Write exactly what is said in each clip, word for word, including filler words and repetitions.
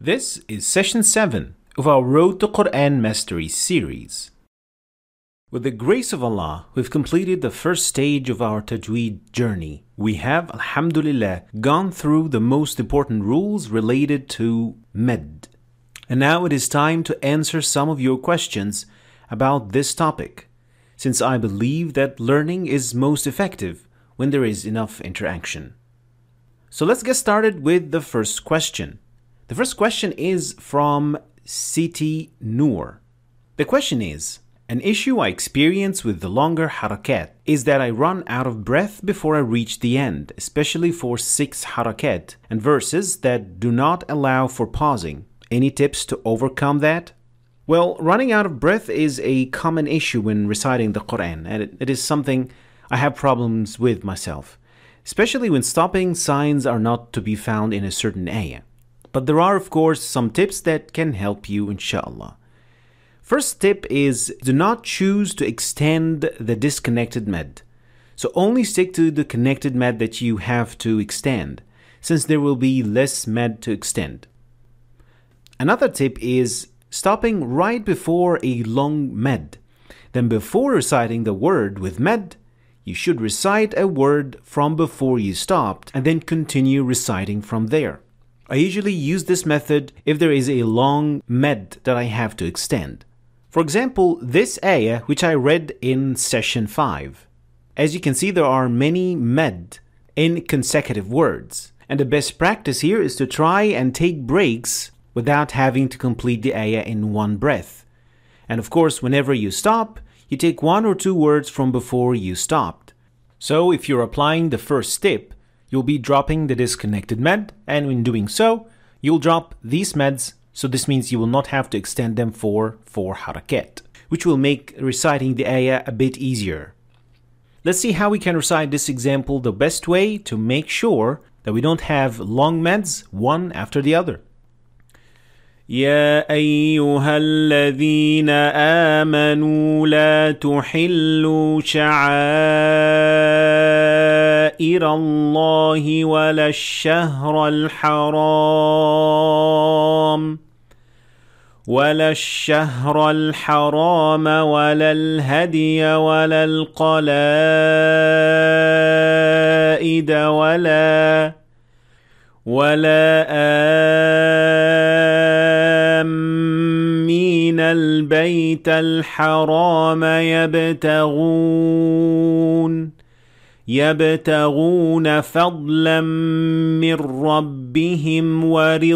This is session seven of our Road to Quran Mastery series. With the grace of Allah, we've completed the first stage of our Tajweed journey. We have, alhamdulillah, gone through the most important rules related to Med. And now it is time to answer some of your questions about this topic, since I believe that learning is most effective when there is enough interaction. So let's get started with the first question. The first question is from Siti Noor. The question is, an issue I experience with the longer harakat is that I run out of breath before I reach the end, especially for six harakat and verses that do not allow for pausing. Any tips to overcome that? Well, running out of breath is a common issue when reciting the Quran, and it, it is something I have problems with myself, especially when stopping signs are not to be found in a certain ayah. But there are, of course, some tips that can help you, inshallah. First tip is do not choose to extend the disconnected med. So only stick to the connected med that you have to extend, since there will be less med to extend. Another tip is stopping right before a long med. Then before reciting the word with med, you should recite a word from before you stopped and then continue reciting from there. I usually use this method if there is a long med that I have to extend. For example, this ayah which I read in session five. As you can see, there are many med in consecutive words. And the best practice here is to try and take breaks without having to complete the ayah in one breath. And of course, whenever you stop, you take one or two words from before you stopped. So if you're applying the first tip, you'll be dropping the disconnected med, and in doing so, you'll drop these meds, so this means you will not have to extend them for four harakat, which will make reciting the ayah a bit easier. Let's see how we can recite this example the best way to make sure that we don't have long meds one after the other. يا أيها الذين آمنوا لا تحلوا شعائر الله ولا الشهر الحرام ولا الشهر الحرام ولا الهدي ولا القلائد ولا ولا آمين البيت الحرام يبتغون يبتغون فضلا من ربهم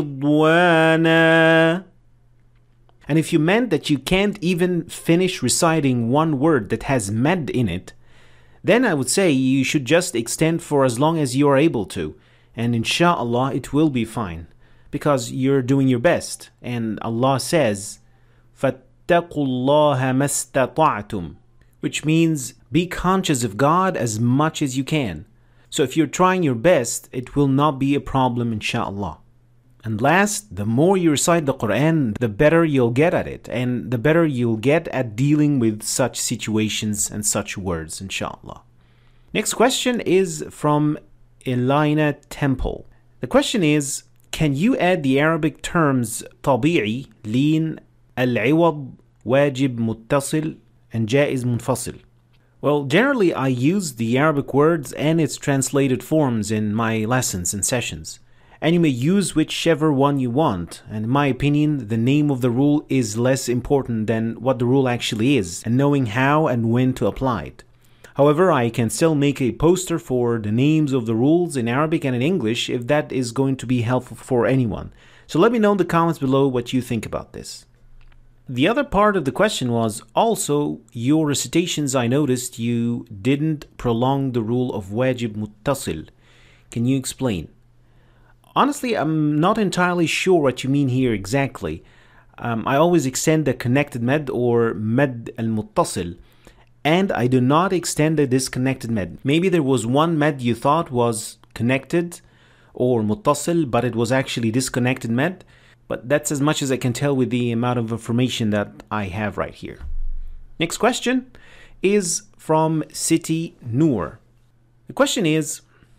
ورضوانا. And if you meant that you can't even finish reciting one word that has med in it, then I would say you should just extend for as long as you are able to. And inshallah, it will be fine, because you're doing your best. And Allah says, فَاتَّقُوا اللَّهَ مَا اسْتَطَعْتُمْ, which means be conscious of God as much as you can. So if you're trying your best, it will not be a problem, inshallah. And last, the more you recite the Quran, the better you'll get at it, and the better you'll get at dealing with such situations and such words, inshallah. Next question is from Elina Temple. The question is, can you add the Arabic terms طبيعي, لين, العوض, واجب متصل, and جائز منفصل? Well, generally I use the Arabic words and its translated forms in my lessons and sessions. And you may use whichever one you want. And in my opinion, the name of the rule is less important than what the rule actually is, and knowing how and when to apply it. However, I can still make a poster for the names of the rules in Arabic and in English if that is going to be helpful for anyone. So let me know in the comments below what you think about this. The other part of the question was also your recitations. I noticed you didn't prolong the rule of wajib muttasil. Can you explain? Honestly, I'm not entirely sure what you mean here exactly. Um, I always extend the connected med or med al-muttasil, and I do not extend the disconnected med. Maybe there was one med you thought was connected or muttasil, but it was actually disconnected med. But that's as much as I can tell with the amount of information that I have right here. Next question is from Siti Noor. The question is,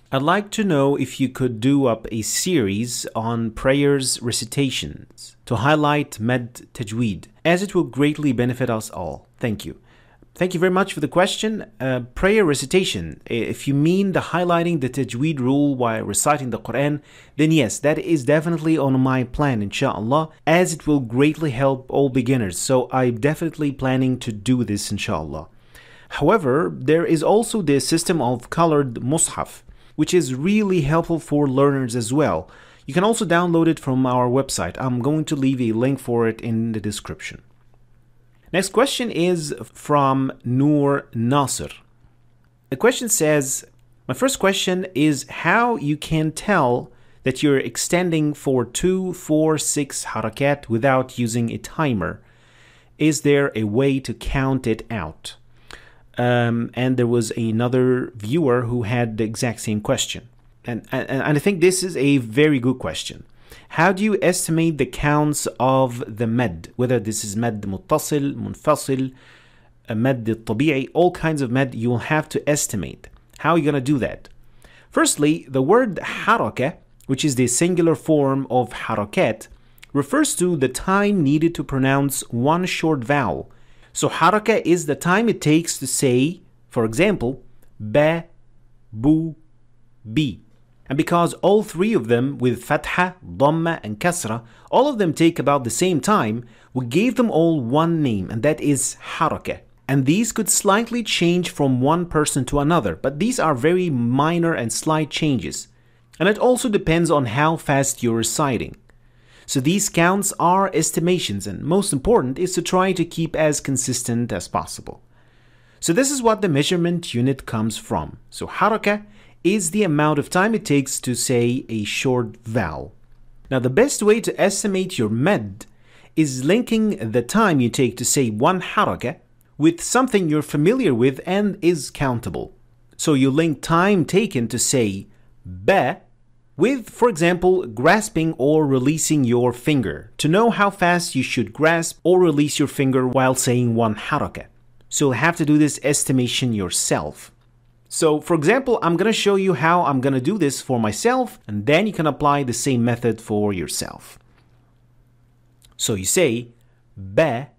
I'd like to know if you could do up a series on prayers recitations to highlight Med Tajweed, as it will greatly benefit us all. Thank you. Thank you very much for the question. Uh, prayer recitation, if you mean the highlighting the Tajweed rule while reciting the Quran, then yes, that is definitely on my plan, inshallah, as it will greatly help all beginners. So I'm definitely planning to do this, inshallah. However, there is also the system of colored mushaf, which is really helpful for learners as well. You can also download it from our website. I'm going to leave a link for it in the description. Next question is from Noor Nasser. The question says, my first question is how you can tell that you're extending for two, four, six harakat without using a timer. Is there a way to count it out? Um, and there was another viewer who had the exact same question. And, and, and I think this is a very good question. How do you estimate the counts of the med? Whether this is med muttasil, munfasil, med tabi'i, all kinds of med, you will have to estimate. How are you going to do that? Firstly, the word haraka, which is the singular form of harakat, refers to the time needed to pronounce one short vowel. So haraka is the time it takes to say, for example, ba, bu, bi. And because all three of them with fatha, dhamma and kasra, all of them take about the same time, we gave them all one name, and that is haraka. And these could slightly change from one person to another, but these are very minor and slight changes. And it also depends on how fast you're reciting. So these counts are estimations, and most important is to try to keep as consistent as possible. So this is what the measurement unit comes from. So haraka is the amount of time it takes to say a short vowel. Now the best way to estimate your med is linking the time you take to say one haraka with something you're familiar with and is countable. So you link time taken to say ba with, for example, grasping or releasing your finger to know how fast you should grasp or release your finger while saying one haraka. So you'll have to do this estimation yourself. So, for example, I'm going to show you how I'm going to do this for myself, and then you can apply the same method for yourself. So you say ba,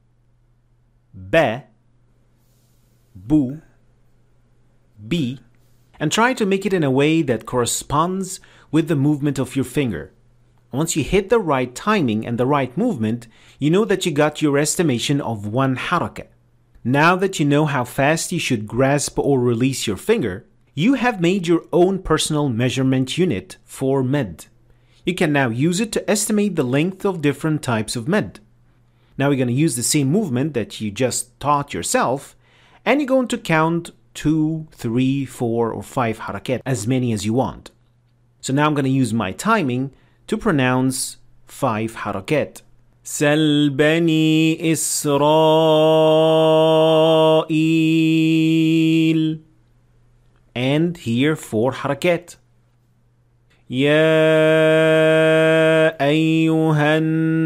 ba, bu, bi, and try to make it in a way that corresponds with the movement of your finger. Once you hit the right timing and the right movement, you know that you got your estimation of one haraka. Now that you know how fast you should grasp or release your finger, you have made your own personal measurement unit for med. You can now use it to estimate the length of different types of med. Now we're going to use the same movement that you just taught yourself, and you're going to count two, three, four, or five harakat, as many as you want. So now I'm going to use my timing to pronounce five harakat. سل بني إسرائيل. And here four harakat. يا أيها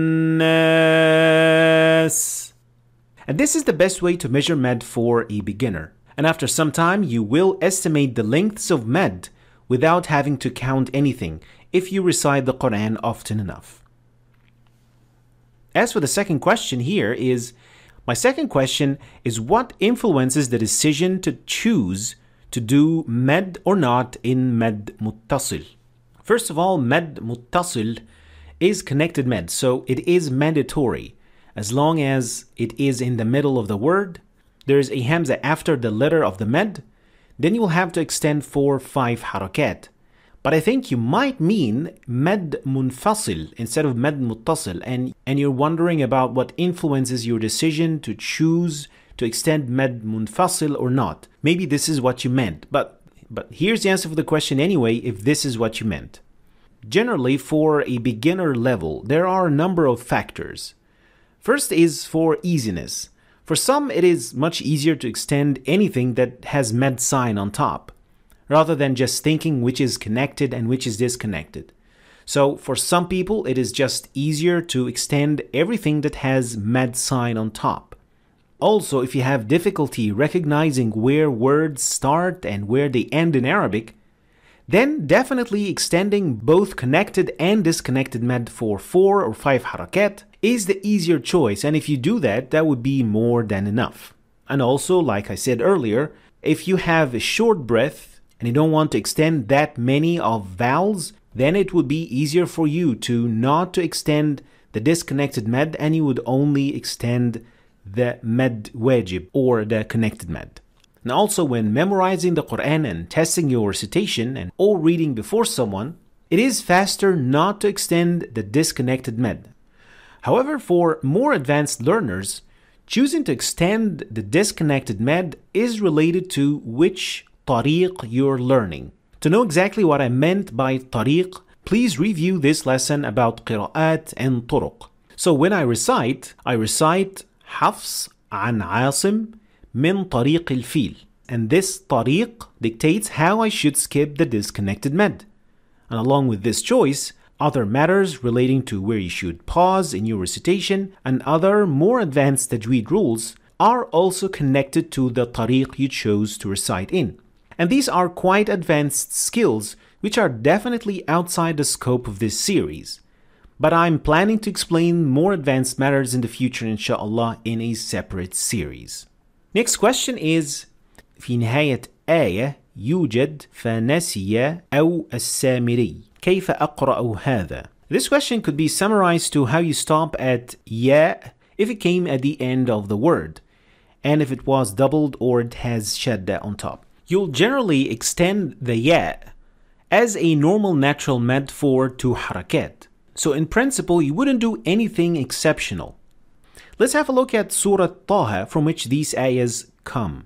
الناس. And this is the best way to measure med for a beginner. And after some time, you will estimate the lengths of med without having to count anything if you recite the Quran often enough. As for the second question here is, my second question is what influences the decision to choose to do med or not in med muttasil? First of all, med muttasil is connected med, so it is mandatory. As long as it is in the middle of the word, there is a hamza after the letter of the med, then you will have to extend for five harakat. But I think you might mean med munfasil instead of med muttasil, and, and you're wondering about what influences your decision to choose to extend med munfasil or not. Maybe this is what you meant, but, but here's the answer for the question anyway if this is what you meant. Generally, for a beginner level, there are a number of factors. First is for easiness. For some, it is much easier to extend anything that has med sign on top, rather than just thinking which is connected and which is disconnected. So for some people, it is just easier to extend everything that has med sign on top. Also, if you have difficulty recognizing where words start and where they end in Arabic, then definitely extending both connected and disconnected med for four or five harakat is the easier choice, and if you do that, that would be more than enough. And also, like I said earlier, if you have a short breath and you don't want to extend that many of vowels, then it would be easier for you to not to extend the disconnected med, and you would only extend the med wajib or the connected med. And also, when memorizing the Quran and testing your recitation and or reading before someone, it is faster not to extend the disconnected med. However, for more advanced learners, choosing to extend the disconnected med is related to which tariq you're learning. To know exactly what I meant by tariq, please review this lesson about qira'at and turuq. So when I recite, I recite Hafs an Asim min tariq al-fil. And this tariq dictates how I should skip the disconnected med. And along with this choice, other matters relating to where you should pause in your recitation and other more advanced tajweed rules are also connected to the tariq you chose to recite in. And these are quite advanced skills which are definitely outside the scope of this series. But I'm planning to explain more advanced matters in the future, inshallah, in a separate series. Next question is في نهاية آية يوجد فنسي أو السامري كيف أقرأ هذا? This question could be summarized to how you stop at ya if it came at the end of the word, and if it was doubled or it has shadda on top. You'll generally extend the ya as a normal natural med for two harakat. So in principle, you wouldn't do anything exceptional. Let's have a look at Surah Taha, from which these ayahs come.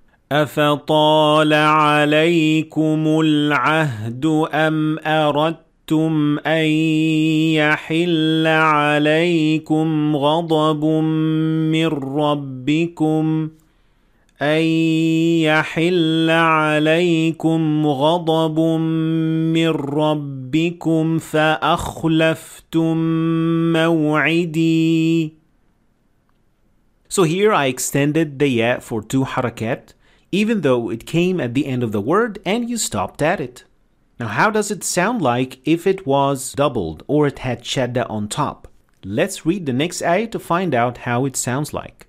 أفطال عليكم العهد أم أردتم أن يحل عليكم غضب من ربكم أن يحل عليكم غضب من ربكم فأخلفتم موعدي. So here I extended the ya for two harakat, even though it came at the end of the word and you stopped at it. Now how does it sound like if it was doubled or it had shadda on top? Let's read the next ayah to find out how it sounds like.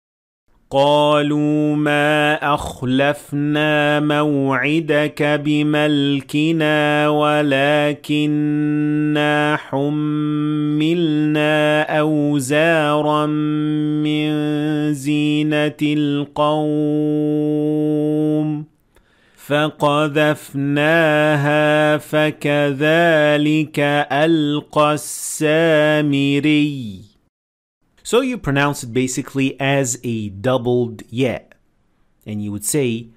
قالوا ما أخلفنا موعدك بملكنا ولكننا حملنا أوزارا من زينة القوم فقذفناها فكذلك ألقى السامري. So you pronounce it basically as a doubled ya, and you would say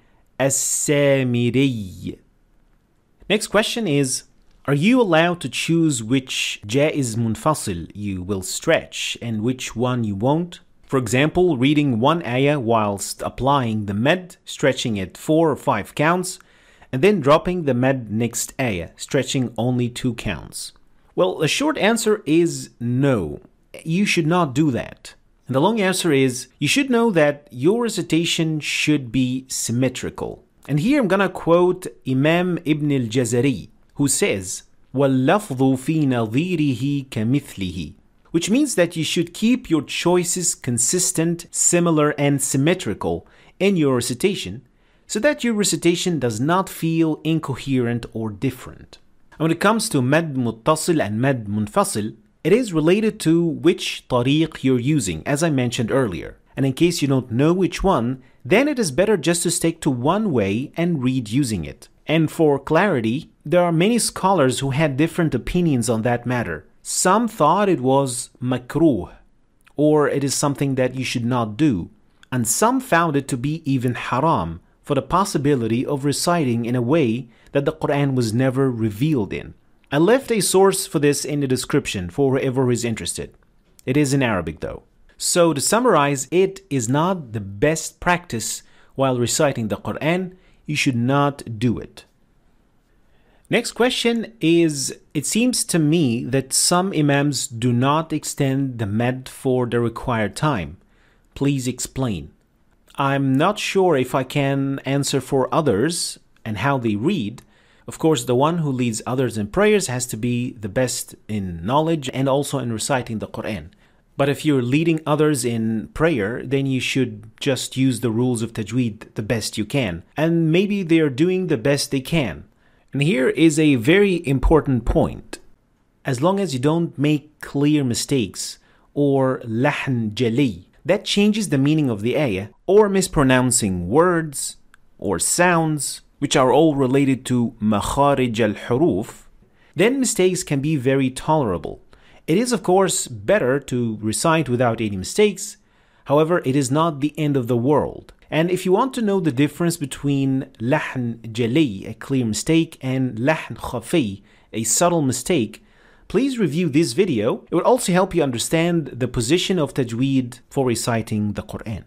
as-samiri. Next question is, are you allowed to choose which jaiz munfasil you will stretch and which one you won't? For example, reading one ayah whilst applying the med, stretching it four or five counts, and then dropping the med next ayah, stretching only two counts. Well, the short answer is no. You should not do that. And the long answer is, you should know that your recitation should be symmetrical. And here I'm gonna quote Imam Ibn al-Jazari, who says, وَاللَّفْظُ فِي نَظِيرِهِ كَمِثْلِهِ, which means that you should keep your choices consistent, similar, and symmetrical in your recitation, so that your recitation does not feel incoherent or different. And when it comes to med muttasil and med munfasil, it is related to which tariq you're using, as I mentioned earlier. And in case you don't know which one, then it is better just to stick to one way and read using it. And for clarity, there are many scholars who had different opinions on that matter. Some thought it was makruh, or it is something that you should not do. And some found it to be even haram, for the possibility of reciting in a way that the Quran was never revealed in. I left a source for this in the description for whoever is interested. It is in Arabic though. So to summarize, it is not the best practice while reciting the Quran. You should not do it. Next question is, it seems to me that some imams do not extend the med for the required time. Please explain. I'm not sure if I can answer for others and how they read, Of course, the one who leads others in prayers has to be the best in knowledge and also in reciting the Quran. But if you're leading others in prayer, then you should just use the rules of tajweed the best you can. And maybe they're doing the best they can. And here is a very important point. As long as you don't make clear mistakes or lahn jali, that changes the meaning of the ayah, or mispronouncing words or sounds, which are all related to makharij al-huruf, then mistakes can be very tolerable. It is, of course, better to recite without any mistakes. However, it is not the end of the world. And if you want to know the difference between lahn jali, a clear mistake, and lahn khafi, a subtle mistake, please review this video. It will also help you understand the position of tajweed for reciting the Quran.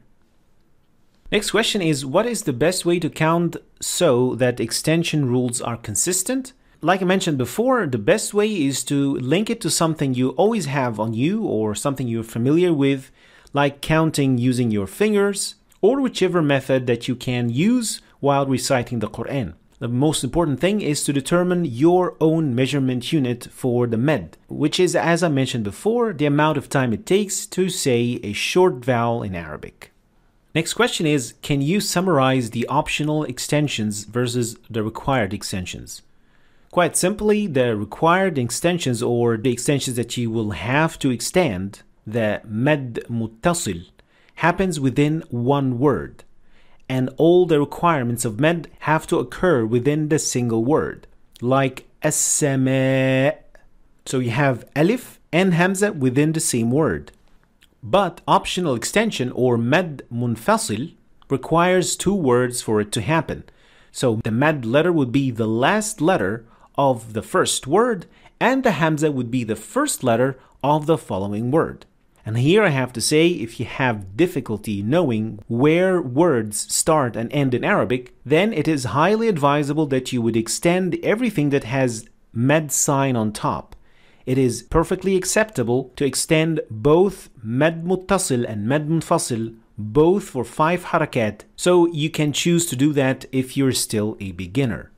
Next question is, what is the best way to count so that extension rules are consistent? Like I mentioned before, the best way is to link it to something you always have on you or something you're familiar with, like counting using your fingers or whichever method that you can use while reciting the Quran. The most important thing is to determine your own measurement unit for the med, which is, as I mentioned before, the amount of time it takes to say a short vowel in Arabic. Next question is, can you summarize the optional extensions versus the required extensions? Quite simply, the required extensions, or the extensions that you will have to extend, the med muttasil, happens within one word. And all the requirements of med have to occur within the single word, like as-sama. So you have alif and hamza within the same word. But optional extension, or med munfasil, requires two words for it to happen. So the med letter would be the last letter of the first word, and the hamza would be the first letter of the following word. And here I have to say, if you have difficulty knowing where words start and end in Arabic, then it is highly advisable that you would extend everything that has med sign on top. It is perfectly acceptable to extend both med muttasil and med munfasil, both for five harakat, so you can choose to do that if you're still a beginner.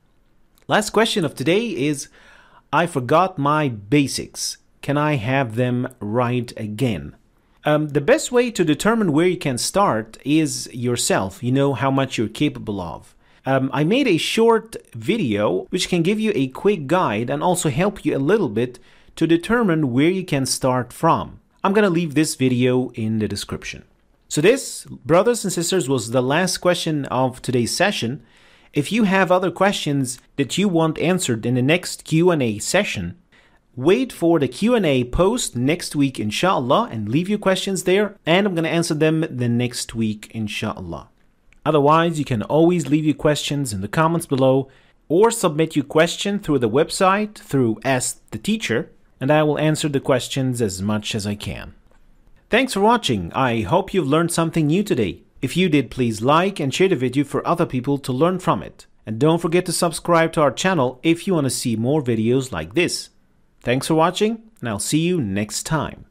Last question of today is, I forgot my basics. Can I have them right again? Um, the best way to determine where you can start is yourself. You know how much you're capable of. Um, I made a short video which can give you a quick guide and also help you a little bit to determine where you can start from. I'm going to leave this video in the description. So this, brothers and sisters, was the last question of today's session. If you have other questions that you want answered in the next Q and A session, wait for the Q and A post next week, inshallah, and leave your questions there, and I'm going to answer them the next week, inshallah. Otherwise, you can always leave your questions in the comments below or submit your question through the website through Ask the Teacher, and I will answer the questions as much as I can. Thanks for watching. I hope you've learned something new today. If you did, please like and share the video for other people to learn from it. And don't forget to subscribe to our channel if you want to see more videos like this. Thanks for watching, and I'll see you next time.